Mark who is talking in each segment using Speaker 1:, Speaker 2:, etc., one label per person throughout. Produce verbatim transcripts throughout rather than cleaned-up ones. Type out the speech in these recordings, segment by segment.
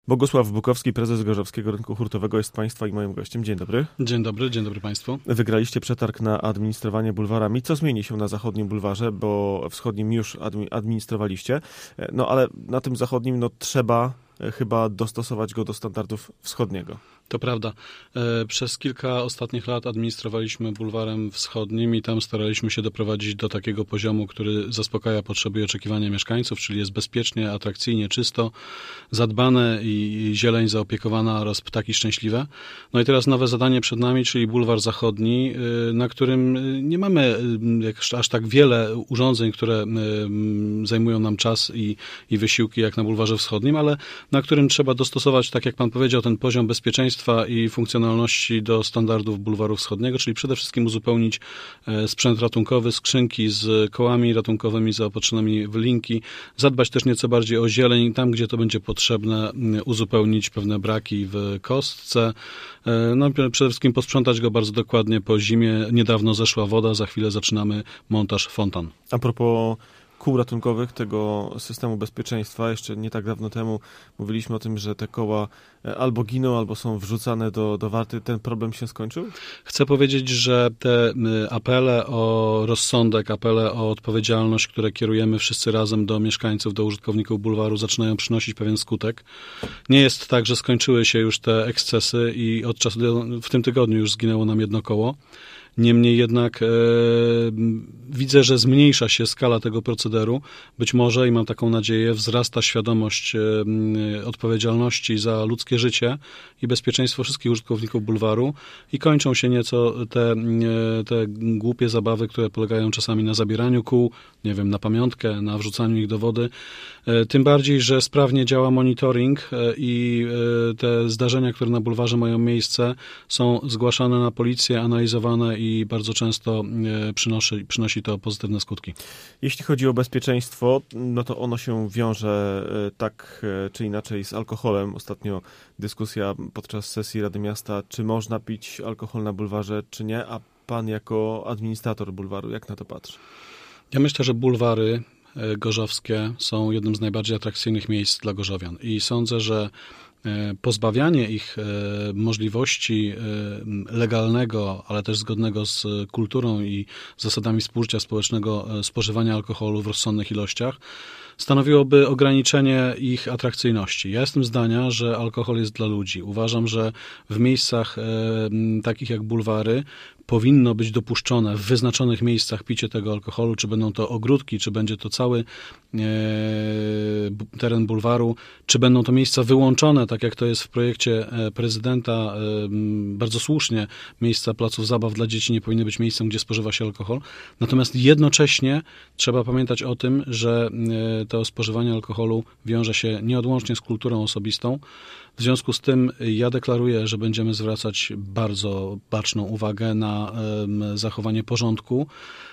Speaker 1: Bogusław Bukowski, prezes Gorzowskiego Rynku Hurtowego jest Państwa i moim gościem. Dzień dobry.
Speaker 2: Dzień dobry, dzień dobry Państwu.
Speaker 1: Wygraliście przetarg na administrowanie bulwarami. Co zmieni się na zachodnim bulwarze, bo wschodnim już administrowaliście, no ale na tym zachodnim no trzeba chyba dostosować go do standardów wschodniego.
Speaker 2: To prawda. Przez kilka ostatnich lat administrowaliśmy bulwarem wschodnim i tam staraliśmy się doprowadzić do takiego poziomu, który zaspokaja potrzeby i oczekiwania mieszkańców, czyli jest bezpiecznie, atrakcyjnie, czysto, zadbane i zieleń zaopiekowana oraz ptaki szczęśliwe. No i teraz nowe zadanie przed nami, czyli bulwar zachodni, na którym nie mamy aż tak wiele urządzeń, które zajmują nam czas i, i wysiłki jak na bulwarze wschodnim, ale na którym trzeba dostosować, tak jak pan powiedział, ten poziom bezpieczeństwa i funkcjonalności do standardów bulwaru wschodniego, czyli przede wszystkim uzupełnić sprzęt ratunkowy, skrzynki z kołami ratunkowymi zaopatrzonymi w linki, zadbać też nieco bardziej o zieleń, tam gdzie to będzie potrzebne, uzupełnić pewne braki w kostce, no przede wszystkim posprzątać go bardzo dokładnie po zimie. Niedawno zeszła woda, za chwilę zaczynamy montaż fontan.
Speaker 1: A propos kół ratunkowych, tego systemu bezpieczeństwa. Jeszcze nie tak dawno temu mówiliśmy o tym, że te koła albo giną, albo są wrzucane do, do warty. Ten problem się skończył?
Speaker 2: Chcę powiedzieć, że te apele o rozsądek, apele o odpowiedzialność, które kierujemy wszyscy razem do mieszkańców, do użytkowników bulwaru, zaczynają przynosić pewien skutek. Nie jest tak, że skończyły się już te ekscesy i od czasu do, w tym tygodniu już zginęło nam jedno koło. Niemniej jednak e, widzę, że zmniejsza się skala tego procederu. Być może, i mam taką nadzieję, wzrasta świadomość e, odpowiedzialności za ludzkie życie i bezpieczeństwo wszystkich użytkowników bulwaru i kończą się nieco te, e, te głupie zabawy, które polegają czasami na zabieraniu kół, nie wiem, na pamiątkę, na wrzucaniu ich do wody. E, tym bardziej, że sprawnie działa monitoring e, i e, te zdarzenia, które na bulwarze mają miejsce, są zgłaszane na policję, analizowane i bardzo często przynosi, przynosi to pozytywne skutki.
Speaker 1: Jeśli chodzi o bezpieczeństwo, no to ono się wiąże tak czy inaczej z alkoholem. Ostatnio dyskusja podczas sesji Rady Miasta, czy można pić alkohol na bulwarze, czy nie, a pan jako administrator bulwaru, jak na to patrzy?
Speaker 2: Ja myślę, że bulwary gorzowskie są jednym z najbardziej atrakcyjnych miejsc dla gorzowian i sądzę, że pozbawianie ich możliwości legalnego, ale też zgodnego z kulturą i zasadami współżycia społecznego spożywania alkoholu w rozsądnych ilościach stanowiłoby ograniczenie ich atrakcyjności. Ja jestem zdania, że alkohol jest dla ludzi. Uważam, że w miejscach takich jak bulwary powinno być dopuszczone w wyznaczonych miejscach picie tego alkoholu, czy będą to ogródki, czy będzie to cały e, teren bulwaru, czy będą to miejsca wyłączone, tak jak to jest w projekcie prezydenta, e, bardzo słusznie, miejsca placów zabaw dla dzieci nie powinny być miejscem, gdzie spożywa się alkohol. Natomiast jednocześnie trzeba pamiętać o tym, że e, to spożywanie alkoholu wiąże się nieodłącznie z kulturą osobistą. W związku z tym ja deklaruję, że będziemy zwracać bardzo baczną uwagę na zachowanie porządku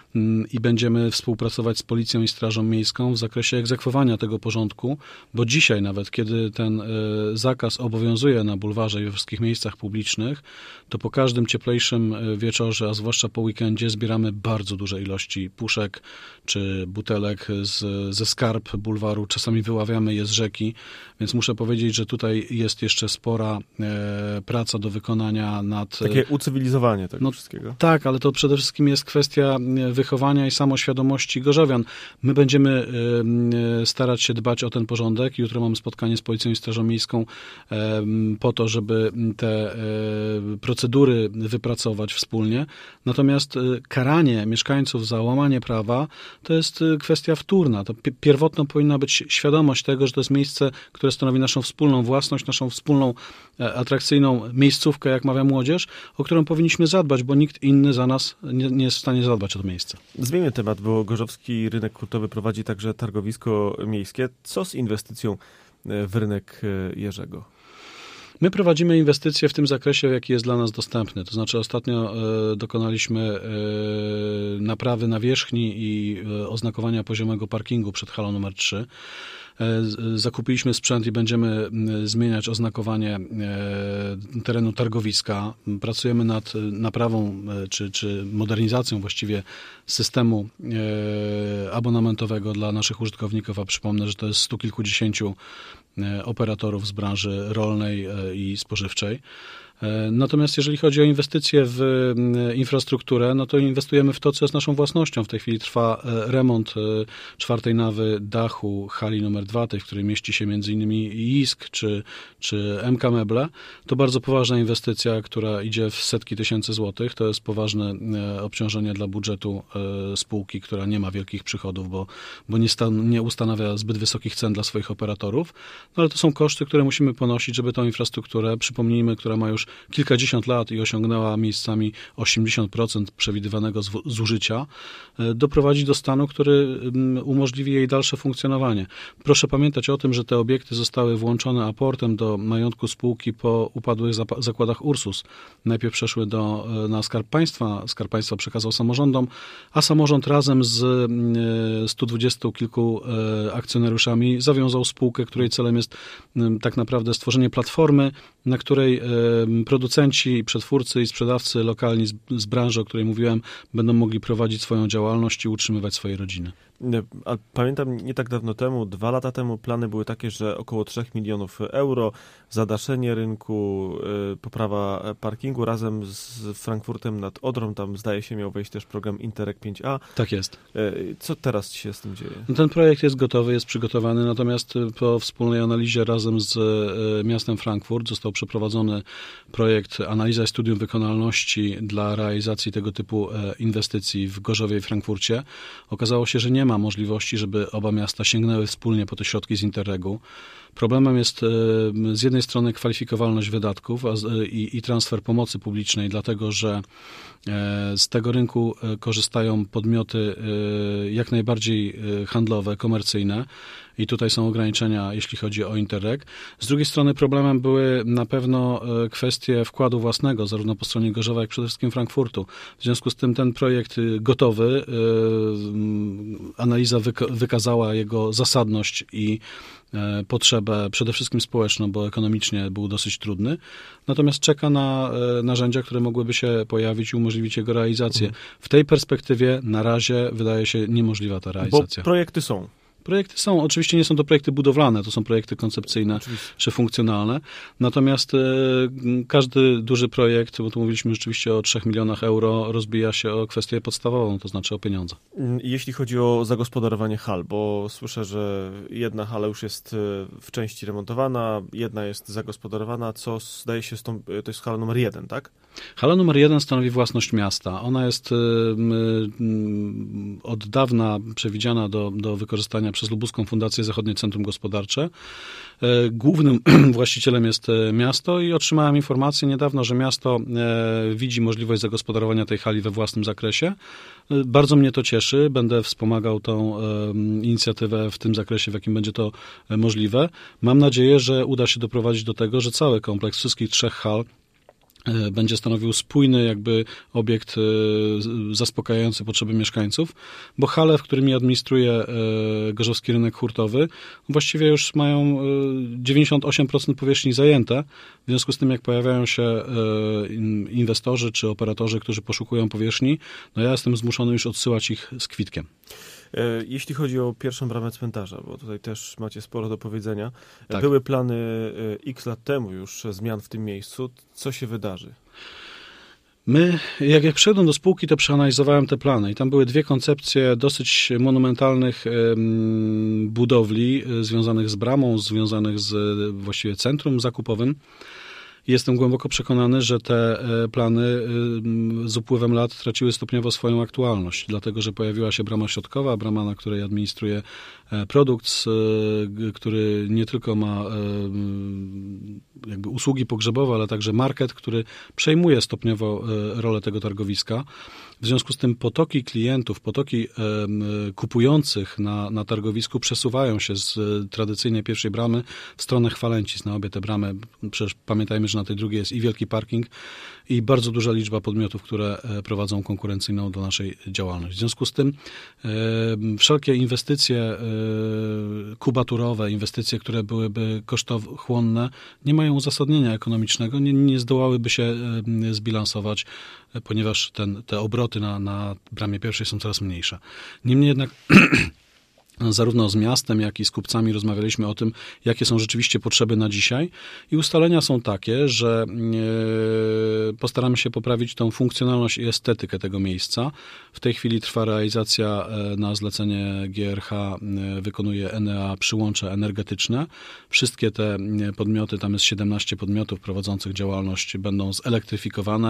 Speaker 2: i będziemy współpracować z Policją i Strażą Miejską w zakresie egzekwowania tego porządku, bo dzisiaj nawet, kiedy ten zakaz obowiązuje na bulwarze i we wszystkich miejscach publicznych, to po każdym cieplejszym wieczorze, a zwłaszcza po weekendzie, zbieramy bardzo duże ilości puszek czy butelek z, ze skarb bulwaru. Czasami wyławiamy je z rzeki, więc muszę powiedzieć, że tutaj jest jeszcze spora e, praca do wykonania nad...
Speaker 1: Takie ucywilizowanie tego
Speaker 2: no,
Speaker 1: wszystkiego.
Speaker 2: Tak, ale to przede wszystkim jest kwestia wychowania i samoświadomości gorzowian. My będziemy e, starać się dbać o ten porządek. Jutro mamy spotkanie z Policją i Strażą Miejską e, po to, żeby te e, procedury wypracować wspólnie. Natomiast e, karanie mieszkańców za łamanie prawa to jest kwestia wtórna. To pierwotną powinna być świadomość tego, że to jest miejsce, które stanowi naszą wspólną własność, naszą wspólną atrakcyjną miejscówkę, jak mawia młodzież, o którą powinniśmy zadbać, bo nikt inny za nas nie, nie jest w stanie zadbać o to miejsce.
Speaker 1: Zmieńmy temat, bo Gorzowski Rynek Hurtowy prowadzi także targowisko miejskie. Co z inwestycją w rynek Jerzego?
Speaker 2: My prowadzimy inwestycje w tym zakresie, jaki jest dla nas dostępny. To znaczy ostatnio e, dokonaliśmy e, naprawy nawierzchni i e, oznakowania poziomego parkingu przed halą numer trzy. Zakupiliśmy sprzęt i będziemy zmieniać oznakowanie terenu targowiska. Pracujemy nad naprawą czy, czy modernizacją właściwie systemu abonamentowego dla naszych użytkowników, a przypomnę, że to jest stu kilkudziesięciu operatorów z branży rolnej i spożywczej. Natomiast jeżeli chodzi o inwestycje w infrastrukturę, no to inwestujemy w to, co jest naszą własnością. W tej chwili trwa remont czwartej nawy dachu hali numer dwa, tej, w której mieści się między innymi I S K czy, czy M K Meble. To bardzo poważna inwestycja, która idzie w setki tysięcy złotych. To jest poważne obciążenie dla budżetu spółki, która nie ma wielkich przychodów, bo, bo nie, stan, nie ustanawia zbyt wysokich cen dla swoich operatorów. No ale to są koszty, które musimy ponosić, żeby tą infrastrukturę, przypomnijmy, która ma już kilkadziesiąt lat i osiągnęła miejscami osiemdziesiąt procent przewidywanego zużycia, doprowadzić do stanu, który umożliwi jej dalsze funkcjonowanie. Proszę pamiętać o tym, że te obiekty zostały włączone aportem do majątku spółki po upadłych zakładach Ursus. Najpierw przeszły do, na Skarb Państwa, Skarb Państwa przekazał samorządom, a samorząd razem z stu dwudziestu kilku akcjonariuszami zawiązał spółkę, której celem jest tak naprawdę stworzenie platformy, na której producenci, przetwórcy i sprzedawcy lokalni z, z branży, o której mówiłem, będą mogli prowadzić swoją działalność i utrzymywać swoje rodziny.
Speaker 1: Pamiętam, nie tak dawno temu, dwa lata temu plany były takie, że około trzech milionów euro, zadaszenie rynku, poprawa parkingu razem z Frankfurtem nad Odrą, tam zdaje się miał wejść też program Interreg pięć A.
Speaker 2: Tak jest.
Speaker 1: Co teraz się z tym dzieje?
Speaker 2: Ten projekt jest gotowy, jest przygotowany, natomiast po wspólnej analizie razem z miastem Frankfurt został przeprowadzony projekt Analiza i Studium Wykonalności dla realizacji tego typu inwestycji w Gorzowie i Frankfurcie. Okazało się, że nie ma możliwości, żeby oba miasta sięgnęły wspólnie po te środki z Interregu. Problemem jest z jednej strony kwalifikowalność wydatków a z, i, i transfer pomocy publicznej, dlatego że z tego rynku korzystają podmioty jak najbardziej handlowe, komercyjne i tutaj są ograniczenia, jeśli chodzi o Interreg. Z drugiej strony problemem były na pewno kwestie wkładu własnego, zarówno po stronie Gorzowa, jak przede wszystkim Frankfurtu. W związku z tym ten projekt gotowy, analiza wyka- wykazała jego zasadność i potrzebę przede wszystkim społeczną, bo ekonomicznie był dosyć trudny, natomiast czeka na narzędzia, które mogłyby się pojawić i umożliwić jego realizację. W tej perspektywie na razie wydaje się niemożliwa ta realizacja.
Speaker 1: Bo projekty są.
Speaker 2: Projekty są, oczywiście nie są to projekty budowlane, to są projekty koncepcyjne oczywiście, czy funkcjonalne, natomiast e, każdy duży projekt, bo tu mówiliśmy rzeczywiście o trzech milionach euro, rozbija się o kwestię podstawową, to znaczy o pieniądze.
Speaker 1: Jeśli chodzi o zagospodarowanie hal, bo słyszę, że jedna hala już jest w części remontowana, jedna jest zagospodarowana, co zdaje się, z tą, to jest hala numer jeden, tak?
Speaker 2: Hala numer jeden stanowi własność miasta. Ona jest y, y, od dawna przewidziana do, do wykorzystania przez Lubuską Fundację Zachodnie Centrum Gospodarcze. Y, głównym właścicielem jest miasto i otrzymałem informację niedawno, że miasto y, widzi możliwość zagospodarowania tej hali we własnym zakresie. Y, bardzo mnie to cieszy. Będę wspomagał tą y, inicjatywę w tym zakresie, w jakim będzie to możliwe. Mam nadzieję, że uda się doprowadzić do tego, że cały kompleks wszystkich trzech hal będzie stanowił spójny jakby obiekt zaspokajający potrzeby mieszkańców, bo hale, w którymi administruje Gorzowski Rynek Hurtowy, właściwie już mają dziewięćdziesiąt osiem procent powierzchni zajęte. W związku z tym, jak pojawiają się inwestorzy czy operatorzy, którzy poszukują powierzchni, no ja jestem zmuszony już odsyłać ich z kwitkiem.
Speaker 1: Jeśli chodzi o pierwszą bramę cmentarza, bo tutaj też macie sporo do powiedzenia.
Speaker 2: Tak.
Speaker 1: Były plany x lat temu już zmian w tym miejscu. Co się wydarzy?
Speaker 2: My, jak, jak przyszedłem do spółki, to przeanalizowałem te plany i tam były dwie koncepcje dosyć monumentalnych um, budowli związanych z bramą, związanych z właściwie centrum zakupowym. Jestem głęboko przekonany, że te plany z upływem lat traciły stopniowo swoją aktualność, dlatego że pojawiła się brama środkowa, brama, na której administruje produkt, który nie tylko ma jakby usługi pogrzebowe, ale także market, który przejmuje stopniowo rolę tego targowiska. W związku z tym potoki klientów, potoki kupujących na, na targowisku przesuwają się z tradycyjnej pierwszej bramy w stronę Chwalęcic. Na obie te bramy, przecież pamiętajmy, że na tej drugiej jest i wielki parking, i bardzo duża liczba podmiotów, które prowadzą konkurencyjną do naszej działalności. W związku z tym e, wszelkie inwestycje e, kubaturowe, inwestycje, które byłyby kosztochłonne, nie mają uzasadnienia ekonomicznego, nie, nie zdołałyby się e, zbilansować, e, ponieważ ten, te obroty na, na bramie pierwszej są coraz mniejsze. Niemniej jednak zarówno z miastem, jak i z kupcami rozmawialiśmy o tym, jakie są rzeczywiście potrzeby na dzisiaj i ustalenia są takie, że postaramy się poprawić tą funkcjonalność i estetykę tego miejsca. W tej chwili trwa realizacja na zlecenie G R H, wykonuje Enea przyłącze energetyczne. Wszystkie te podmioty, tam jest siedemnaście podmiotów prowadzących działalność, będą zelektryfikowane.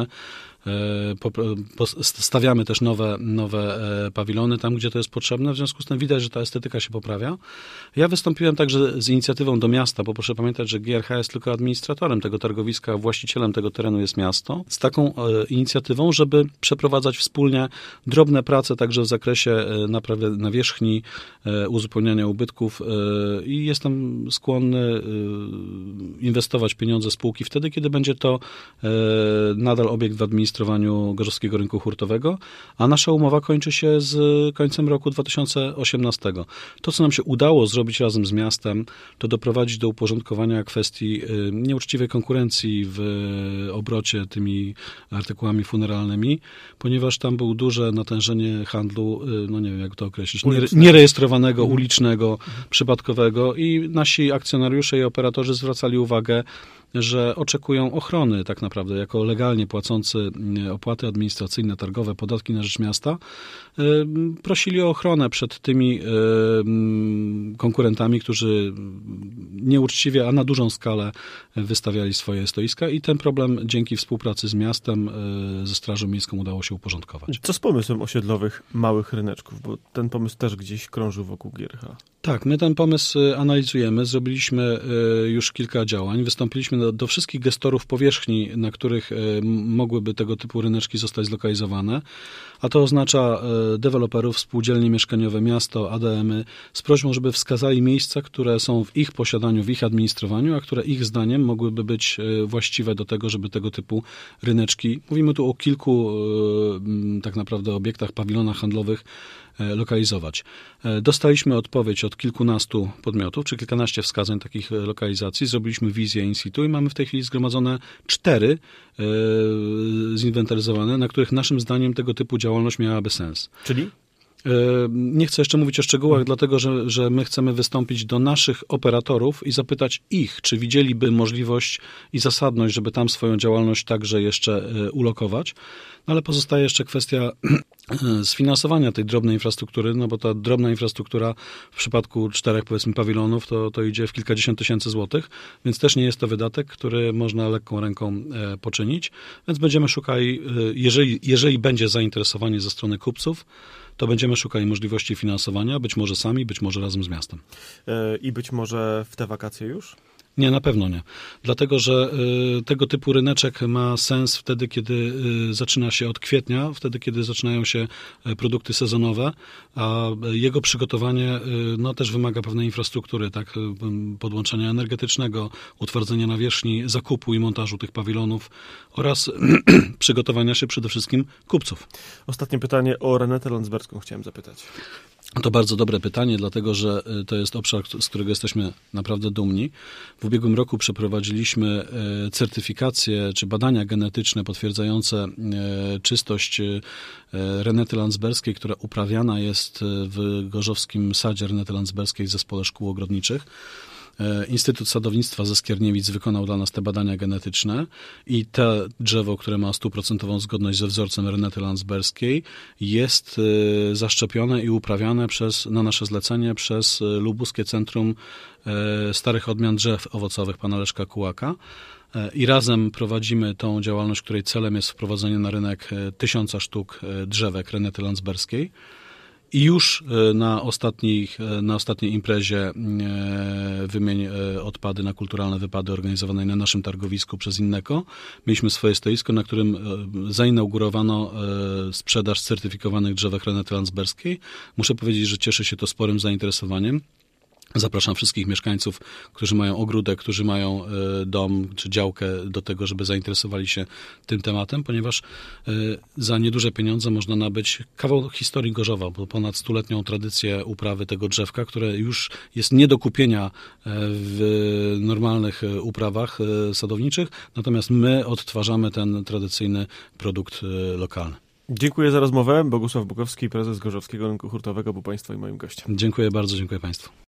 Speaker 2: Stawiamy też nowe, nowe pawilony tam, gdzie to jest potrzebne. W związku z tym widać, że ta estetyka się poprawia. Ja wystąpiłem także z inicjatywą do miasta, bo proszę pamiętać, że G R H jest tylko administratorem tego targowiska, właścicielem tego terenu jest miasto. Z taką inicjatywą, żeby przeprowadzać wspólnie drobne prace także w zakresie naprawy nawierzchni, uzupełniania ubytków i jestem skłonny inwestować pieniądze spółki wtedy, kiedy będzie to nadal obiekt w administrowaniu Gorzowskiego Rynku Hurtowego, a nasza umowa kończy się z końcem roku dwa tysiące osiemnastego. To, co nam się udało zrobić razem z miastem, to doprowadzić do uporządkowania kwestii nieuczciwej konkurencji w obrocie tymi artykułami funeralnymi, ponieważ tam było duże natężenie handlu, no nie wiem jak to określić, nierejestrowanego, ulicznego, przypadkowego i nasi akcjonariusze i operatorzy zwracali uwagę, że oczekują ochrony tak naprawdę, jako legalnie płacący opłaty administracyjne, targowe, podatki na rzecz miasta, prosili o ochronę przed tymi konkurentami, którzy nieuczciwie, a na dużą skalę wystawiali swoje stoiska i ten problem dzięki współpracy z miastem, ze Strażą Miejską udało się uporządkować.
Speaker 1: Co z pomysłem osiedlowych małych ryneczków? Bo ten pomysł też gdzieś krążył wokół G R H.
Speaker 2: Tak, my ten pomysł analizujemy, zrobiliśmy już kilka działań, wystąpiliśmy do, do wszystkich gestorów powierzchni, na których mogłyby tego typu ryneczki zostać zlokalizowane, a to oznacza deweloperów, spółdzielnie mieszkaniowe, miasto, A D M-y, z prośbą, żeby wskazali miejsca, które są w ich posiadaniu, w ich administrowaniu, a które ich zdaniem mogłyby być właściwe do tego, żeby tego typu ryneczki, mówimy tu o kilku tak naprawdę obiektach, pawilonach handlowych, lokalizować. Dostaliśmy odpowiedź od kilkunastu podmiotów, czy kilkanaście wskazań takich lokalizacji. Zrobiliśmy wizję in situ i mamy w tej chwili zgromadzone cztery e, zinwentaryzowane, na których naszym zdaniem tego typu działalność miałaby sens.
Speaker 1: Czyli?
Speaker 2: Nie chcę jeszcze mówić o szczegółach, dlatego że, że my chcemy wystąpić do naszych operatorów i zapytać ich, czy widzieliby możliwość i zasadność, żeby tam swoją działalność także jeszcze ulokować. No ale pozostaje jeszcze kwestia sfinansowania tej drobnej infrastruktury, no bo ta drobna infrastruktura w przypadku czterech, powiedzmy, pawilonów to, to idzie w kilkadziesiąt tysięcy złotych, więc też nie jest to wydatek, który można lekką ręką poczynić, więc będziemy szukali, jeżeli, jeżeli będzie zainteresowanie ze strony kupców, to będziemy szukali możliwości finansowania, być może sami, być może razem z miastem.
Speaker 1: I być może w te wakacje już?
Speaker 2: Nie, na pewno nie. Dlatego, że y, tego typu ryneczek ma sens wtedy, kiedy y, zaczyna się od kwietnia, wtedy, kiedy zaczynają się produkty sezonowe, a jego przygotowanie y, no, też wymaga pewnej infrastruktury, tak, podłączenia energetycznego, utwardzenia nawierzchni, zakupu i montażu tych pawilonów oraz przygotowania się przede wszystkim kupców.
Speaker 1: Ostatnie pytanie o Renetę Landsberską chciałem zapytać.
Speaker 2: To bardzo dobre pytanie, dlatego że to jest obszar, z którego jesteśmy naprawdę dumni. W ubiegłym roku przeprowadziliśmy certyfikację czy badania genetyczne potwierdzające czystość Renety Landsberskiej, która uprawiana jest w gorzowskim sadzie Renety Landsberskiej w Zespole Szkół Ogrodniczych. Instytut Sadownictwa ze Skierniewic wykonał dla nas te badania genetyczne i to drzewo, które ma stuprocentową zgodność ze wzorcem Renety Landsberskiej, jest zaszczepione i uprawiane przez, na nasze zlecenie przez Lubuskie Centrum Starych Odmian Drzew Owocowych pana Leszka Kułaka. I razem prowadzimy tą działalność, której celem jest wprowadzenie na rynek tysiąca sztuk drzewek Renety Landsberskiej. I już na, ostatnich, na ostatniej imprezie Wymień odpady na kulturalne wypady organizowanej na naszym targowisku przez Inneko mieliśmy swoje stoisko, na którym zainaugurowano sprzedaż certyfikowanych drzewek Renety Landsberskiej. Muszę powiedzieć, że cieszy się to sporym zainteresowaniem. Zapraszam wszystkich mieszkańców, którzy mają ogródek, którzy mają dom czy działkę do tego, żeby zainteresowali się tym tematem, ponieważ za nieduże pieniądze można nabyć kawał historii Gorzowa, bo ponad stuletnią tradycję uprawy tego drzewka, które już jest nie do kupienia w normalnych uprawach sadowniczych, natomiast my odtwarzamy ten tradycyjny produkt lokalny.
Speaker 1: Dziękuję za rozmowę. Bogusław Bukowski, prezes Gorzowskiego Rynku Hurtowego, był Państwa i moim gościem.
Speaker 2: Dziękuję bardzo, dziękuję Państwu.